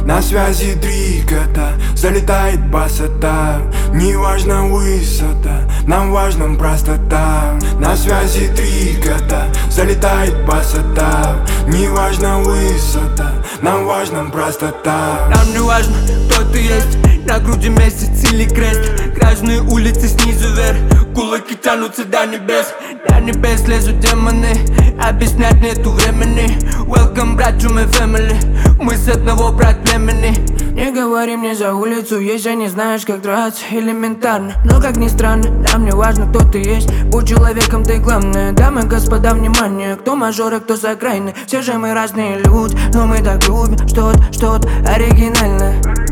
На связи 3 кота, залетает басота. Не важна высота, нам важна простота. На связи 3 кота, залетает басота. Не важна высота, нам важна простота. Нам не важно, кто ты есть, на груди месяц или крест. Грязные улицы снизу вверх, кулаки тянутся до небес. До небес лезут демоны, объяснять нету времени. Welcome, брат, to my family, мы с одного брат племени. Не говори мне за улицу, если не знаешь, как драться. Элементарно, но как ни странно, нам не важно, кто ты есть. Будь человеком, ты главное. Дамы и господа, внимание, кто мажор, а кто с окраины. Все же мы разные люди, но мы так любим что-то оригинальное.